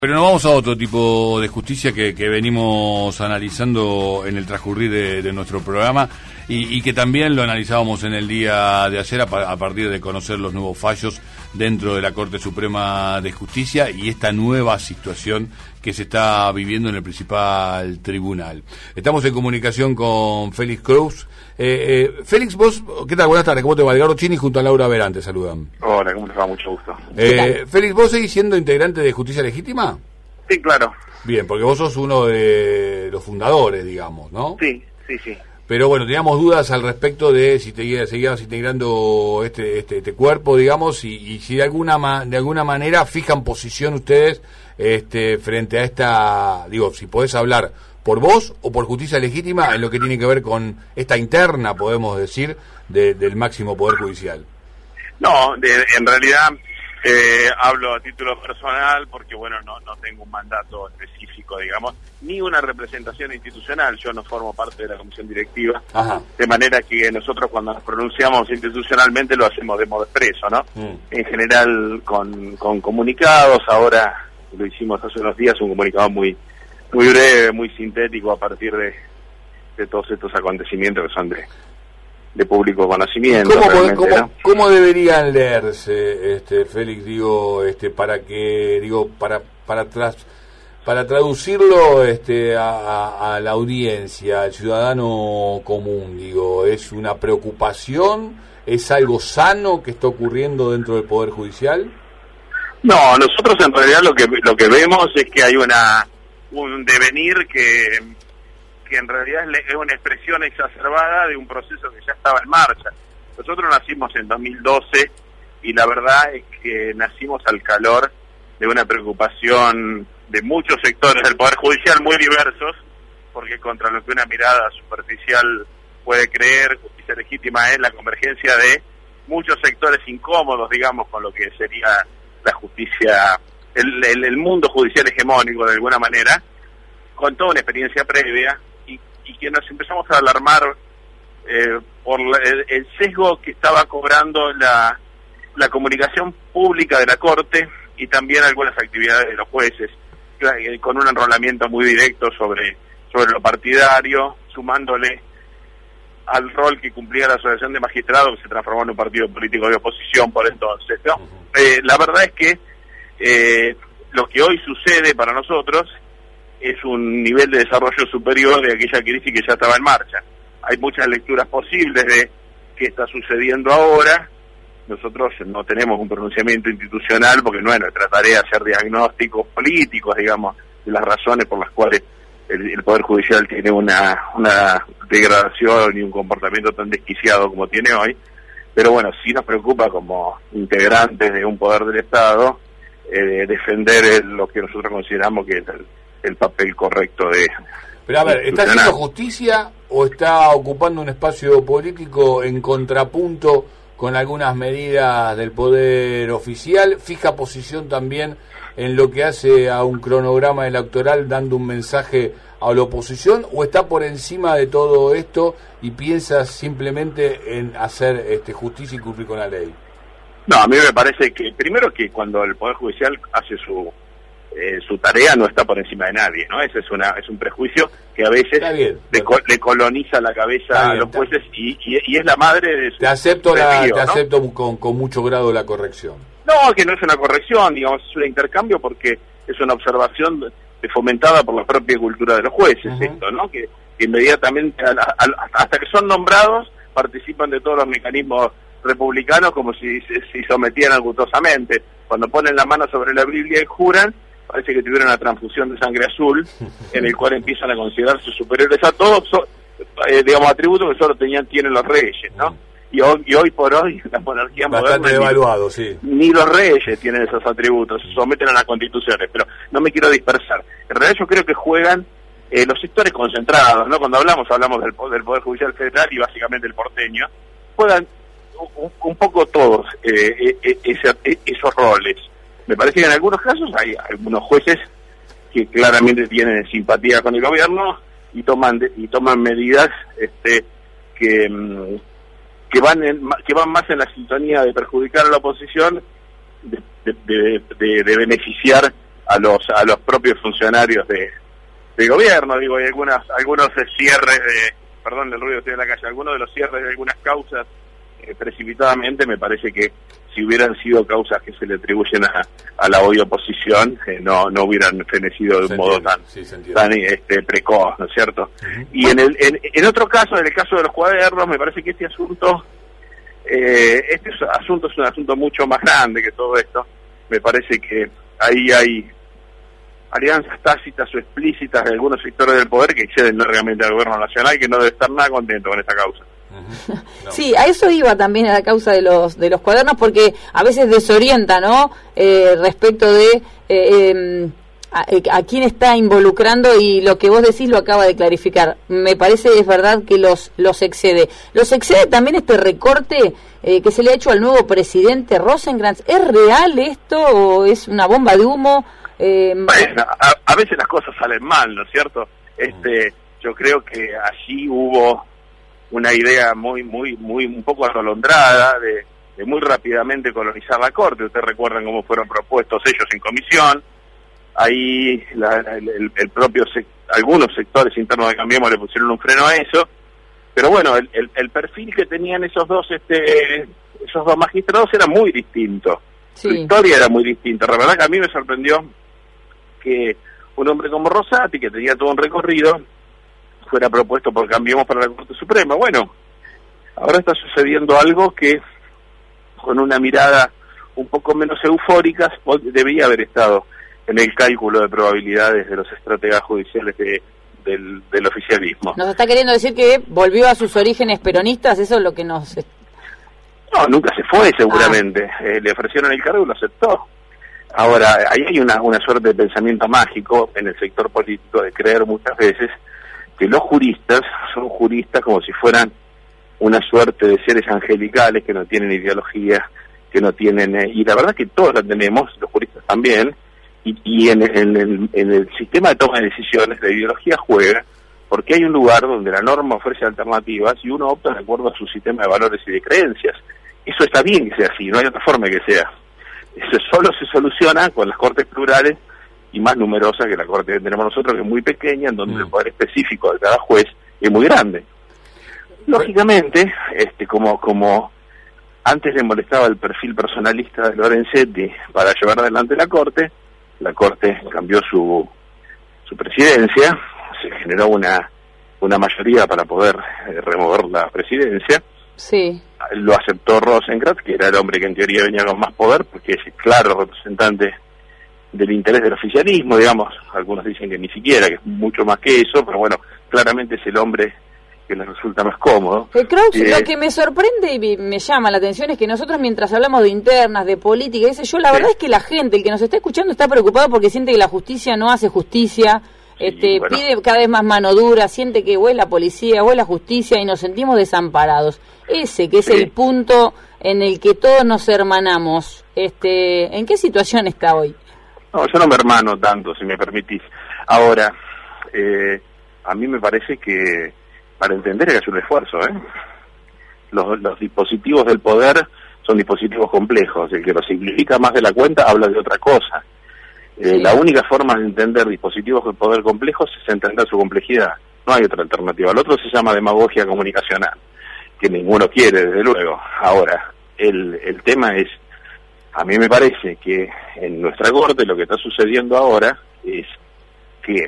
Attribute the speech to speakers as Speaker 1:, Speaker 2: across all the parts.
Speaker 1: Pero nos vamos a otro tipo de justicia que venimos analizando en el transcurrir de nuestro programa y que también lo analizábamos en el día de ayer a partir de conocer los nuevos fallos dentro de la Corte Suprema de Justicia y esta nueva situación que se está viviendo en el principal tribunal. Estamos en comunicación con Félix Cruz. Félix, vos, ¿qué tal? Buenas tardes, ¿cómo te va? Edgardo Chini junto a Laura Verán, te saludan.
Speaker 2: Hola, ¿cómo te va? Mucho gusto.
Speaker 1: Félix, ¿vos seguís siendo integrante de Justicia Legítima?
Speaker 2: Sí, claro.
Speaker 1: Bien, porque vos sos uno de los fundadores, digamos, ¿no?
Speaker 2: Sí.
Speaker 1: Pero bueno, teníamos dudas al respecto de si seguías integrando este cuerpo, digamos, y si de alguna manera fijan posición ustedes frente a esta, digo, si podés hablar por vos o por Justicia Legítima en lo que tiene que ver con esta interna, podemos decir, del máximo Poder Judicial.
Speaker 2: No, en realidad hablo a título personal porque, bueno, no tengo un mandato específico, digamos, ni una representación institucional. Yo no formo parte de la comisión directiva.
Speaker 1: Ajá.
Speaker 2: De manera que nosotros cuando nos pronunciamos institucionalmente lo hacemos de modo expreso, ¿no? En general con comunicados. Ahora lo hicimos hace unos días, un comunicado muy breve, muy sintético a partir de todos estos acontecimientos que son de público conocimiento.
Speaker 1: ¿Cómo deberían leerse, Félix, para traducirlo a la audiencia, al ciudadano común, ¿es una preocupación? ¿Es algo sano que está ocurriendo dentro del Poder Judicial?
Speaker 2: No, nosotros en realidad lo que vemos es que hay un devenir que en realidad es una expresión exacerbada de un proceso que ya estaba en marcha. Nosotros nacimos en 2012 y la verdad es que nacimos al calor de una preocupación de muchos sectores del Poder Judicial muy diversos, porque contra lo que una mirada superficial puede creer, Justicia Legítima es la convergencia de muchos sectores incómodos, digamos, con lo que sería la justicia, el mundo judicial hegemónico de alguna manera, con toda una experiencia previa, y que nos empezamos a alarmar por el sesgo que estaba cobrando la comunicación pública de la Corte y también algunas actividades de los jueces, con un enrolamiento muy directo sobre lo partidario, sumándole al rol que cumplía la Asociación de Magistrados, que se transformó en un partido político de oposición por entonces, ¿no? La verdad es que lo que hoy sucede para nosotros es un nivel de desarrollo superior de aquella crisis que ya estaba en marcha. Hay muchas lecturas posibles de qué está sucediendo ahora. Nosotros no tenemos un pronunciamiento institucional porque no es nuestra tarea hacer diagnósticos políticos, digamos, de las razones por las cuales el Poder Judicial tiene una degradación y un comportamiento tan desquiciado como tiene hoy. Pero bueno, sí nos preocupa como integrantes de un poder del Estado defender lo que nosotros consideramos que es el papel correcto de...
Speaker 1: Pero a ver, ¿está haciendo justicia o está ocupando un espacio político en contrapunto con algunas medidas del Poder Oficial? ¿Fija posición también en lo que hace a un cronograma electoral dando un mensaje a la oposición? ¿O está por encima de todo esto y piensa simplemente en hacer justicia y cumplir con la ley?
Speaker 2: No, a mí me parece que, primero, que cuando el Poder Judicial hace su tarea no está por encima de nadie, ¿no? Ese es un prejuicio que a veces le coloniza la cabeza a los jueces y es la madre de su...
Speaker 1: Te acepto con mucho grado la corrección.
Speaker 2: No, que no es una corrección, digamos, es un intercambio porque es una observación fomentada por la propia cultura de los jueces, esto, ¿no? Que inmediatamente, hasta que son nombrados, participan de todos los mecanismos republicanos como si sometieran gustosamente. Cuando ponen la mano sobre la Biblia y juran, parece que tuvieron una transfusión de sangre azul, en el cual empiezan a considerarse superiores a todos, digamos, atributos que solo tienen los reyes, ¿no? Y hoy por hoy, la monarquía
Speaker 1: bastante
Speaker 2: moderna,
Speaker 1: devaluado, sí.
Speaker 2: Ni los reyes tienen esos atributos, se someten a las constituciones, pero no me quiero dispersar. En realidad yo creo que juegan los sectores concentrados, ¿no? Cuando hablamos del Poder Judicial Federal y básicamente el porteño, juegan un poco todos esos roles. Me parece que en algunos casos hay algunos jueces que claramente tienen simpatía con el gobierno y toman medidas que van más en la sintonía de perjudicar a la oposición de beneficiar a los propios funcionarios de gobierno. Digo, hay algunos cierres perdón el ruido, estoy en la calle, algunos de los cierres de algunas causas precipitadamente, me parece que si hubieran sido causas que se le atribuyen a la hoy oposición, no hubieran fenecido de un modo tan precoz, ¿no es cierto? Uh-huh. Y en otro caso, en el caso de los cuadernos, me parece que este asunto es un asunto mucho más grande que todo esto. Me parece que ahí hay alianzas tácitas o explícitas de algunos sectores del poder que exceden largamente al gobierno nacional, que no debe estar nada contento con esta causa.
Speaker 3: Uh-huh. No. Sí, a eso iba también, a la causa de los cuadernos, porque a veces desorienta, ¿no? Respecto de a quién está involucrando, y lo que vos decís lo acaba de clarificar. Me parece, es verdad que los excede. ¿Los excede también este recorte que se le ha hecho al nuevo presidente Rosenkrantz? ¿Es real esto o es una bomba de humo?
Speaker 2: Bueno, a veces las cosas salen mal, ¿no es cierto? Yo creo que allí hubo una idea un poco atolondrada de muy rápidamente colonizar la Corte. Ustedes recuerdan cómo fueron propuestos ellos en comisión. Ahí algunos sectores internos de Cambiemos le pusieron un freno a eso. Pero bueno, el perfil que tenían esos dos magistrados era muy distinto. Sí. Su historia era muy distinta. La verdad que a mí me sorprendió que un hombre como Rosati, que tenía todo un recorrido, fuera propuesto por Cambiemos para la Corte Suprema. Bueno, ahora está sucediendo algo que, con una mirada un poco menos eufórica, debía haber estado en el cálculo de probabilidades de los estrategas judiciales del oficialismo.
Speaker 3: ¿Nos está queriendo decir que volvió a sus orígenes peronistas? Eso es lo que nos...
Speaker 2: No, nunca se fue, seguramente. Le ofrecieron el cargo y lo aceptó. Ahora, ahí hay una suerte de pensamiento mágico en el sector político, de creer muchas veces que los juristas son juristas como si fueran una suerte de seres angelicales que no tienen ideología, que no tienen... y la verdad que todos la tenemos, los juristas también, y en el sistema de toma de decisiones la ideología juega, porque hay un lugar donde la norma ofrece alternativas y uno opta de acuerdo a su sistema de valores y de creencias. Eso está bien que sea así, no hay otra forma que sea. Eso solo se soluciona con las cortes plurales y más numerosas que la corte que tenemos nosotros, que es muy pequeña, en donde el poder específico de cada juez es muy grande. Lógicamente, como antes le molestaba el perfil personalista de Lorenzetti para llevar adelante la corte cambió su presidencia, se generó una mayoría para poder remover la presidencia.
Speaker 3: Sí.
Speaker 2: Lo aceptó Rosenkrantz, que era el hombre que en teoría venía con más poder, porque es el claro representante del interés del oficialismo, digamos. Algunos dicen que ni siquiera, que es mucho más que eso, pero bueno, claramente es el hombre que les resulta más cómodo.
Speaker 3: Creo que lo que me sorprende y me llama la atención es que nosotros, mientras hablamos de internas, de política, la verdad es que la gente, el que nos está escuchando, está preocupado porque siente que la justicia no hace justicia. Bueno. Pide cada vez más mano dura, siente que o es la policía o es la justicia, y nos sentimos desamparados. Ese que es el punto en el que todos nos hermanamos, ¿en qué situación está hoy?
Speaker 2: No, yo no me hermano tanto, si me permitís. Ahora, a mí me parece que para entender hay que hacer un esfuerzo, Los dispositivos del poder son dispositivos complejos. El que lo simplifica más de la cuenta habla de otra cosa. Sí. La única forma de entender dispositivos de poder complejos es entender su complejidad. No hay otra alternativa. Lo otro se llama demagogia comunicacional, que ninguno quiere, desde luego. Ahora, el tema es, a mí me parece que en nuestra corte lo que está sucediendo ahora es que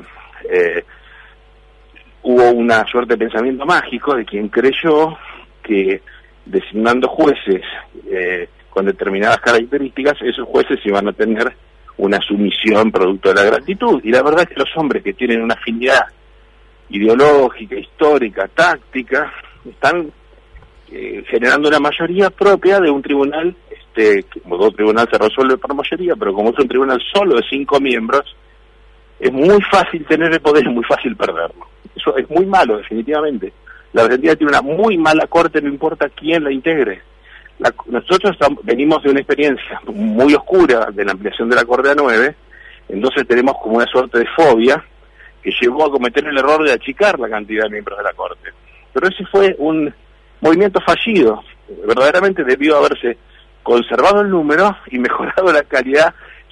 Speaker 2: hubo una suerte de pensamiento mágico de quien creyó que designando jueces con determinadas características, esos jueces iban a tener una sumisión producto de la gratitud. Y la verdad es que los hombres que tienen una afinidad ideológica, histórica, táctica, están generando una mayoría propia de un tribunal, como todo tribunal se resuelve por mayoría, pero como es un tribunal solo de 5 miembros, es muy fácil tener el poder, es muy fácil perderlo. Eso es muy malo, definitivamente. La Argentina tiene una muy mala corte, no importa quién la integre. Nosotros venimos de una experiencia muy oscura de la ampliación de la Corte a 9, entonces tenemos como una suerte de fobia que llevó a cometer el error de achicar la cantidad de miembros de la Corte. Pero ese fue un movimiento fallido. Verdaderamente debió haberse conservado el número y mejorado la calidad,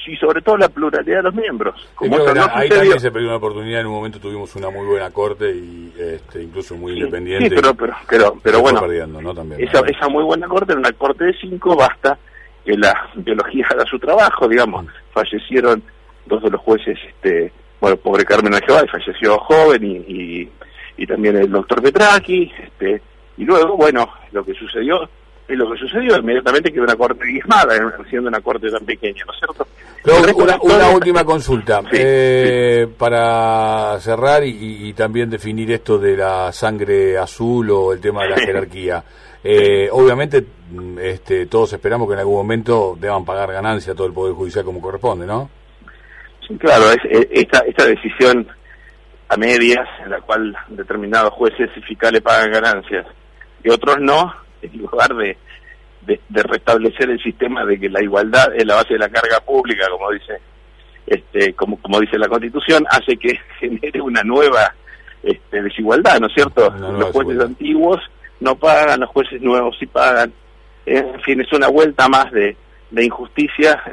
Speaker 2: y sobre todo la pluralidad de los miembros.
Speaker 1: Como eso no ahí también se perdió una oportunidad. En un momento tuvimos una muy buena corte y incluso muy independiente.
Speaker 2: Sí, pero bueno,
Speaker 1: perdiendo, ¿no? También,
Speaker 2: esa muy buena corte, en una corte de 5, basta que la biología haga su trabajo, digamos. Fallecieron 2 de los jueces, bueno, pobre Carmen Algebay falleció joven y también el doctor Petraki, y luego, bueno, lo que sucedió inmediatamente, que una corte diezmada, siendo una corte tan pequeña, ¿no es cierto?
Speaker 1: Una última consulta,
Speaker 2: sí.
Speaker 1: Para cerrar y también definir esto de la sangre azul o el tema de la jerarquía. Obviamente, todos esperamos que en algún momento deban pagar ganancia a todo el Poder Judicial como corresponde, ¿no?
Speaker 2: Sí, claro, esta decisión a medias, en la cual determinados jueces y fiscales pagan ganancias y otros no, en lugar de restablecer el sistema de que la igualdad es la base de la carga pública, como dice como dice la Constitución, hace que genere una nueva desigualdad, ¿no es cierto? Los jueces antiguos no pagan, los jueces nuevos sí pagan. En fin, es una vuelta más de injusticia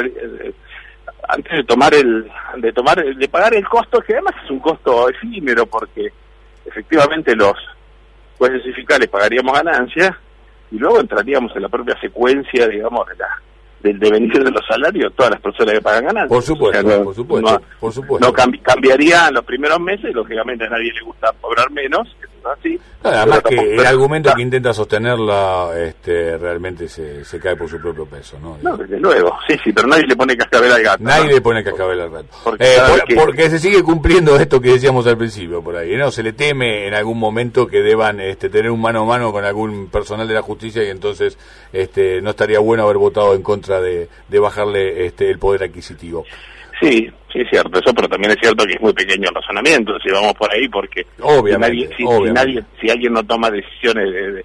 Speaker 2: antes de pagar el costo, que además es un costo efímero, porque efectivamente los jueces y fiscales pagaríamos ganancias y luego entraríamos en la propia secuencia, digamos, del devenir de los salarios, todas las personas que pagan ganancias.
Speaker 1: Por supuesto, por supuesto.
Speaker 2: No cambiaría en los primeros meses, lógicamente a nadie le gusta cobrar menos, así.
Speaker 1: Además que el argumento que intenta sostenerla realmente se cae por su propio peso, ¿no?
Speaker 2: No, desde luego, sí, pero nadie le pone cascabel al gato.
Speaker 1: Nadie le pone cascabel al gato. Porque se sigue cumpliendo esto que decíamos al principio por ahí, ¿no? Se le teme en algún momento que deban tener un mano a mano con algún personal de la justicia y entonces no estaría bueno haber votado en contra de bajarle el poder adquisitivo.
Speaker 2: Sí, es cierto eso, pero también es cierto que es muy pequeño el razonamiento, si vamos por ahí, porque
Speaker 1: obviamente,
Speaker 2: si alguien no toma decisiones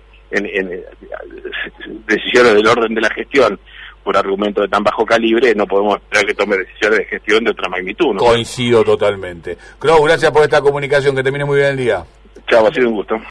Speaker 2: decisiones del orden de la gestión por argumentos de tan bajo calibre, no podemos esperar que tome decisiones de gestión de otra magnitud, ¿no?
Speaker 1: Coincido totalmente. Crow, gracias por esta comunicación, que termine muy bien el día.
Speaker 2: Chao, ha sido un gusto.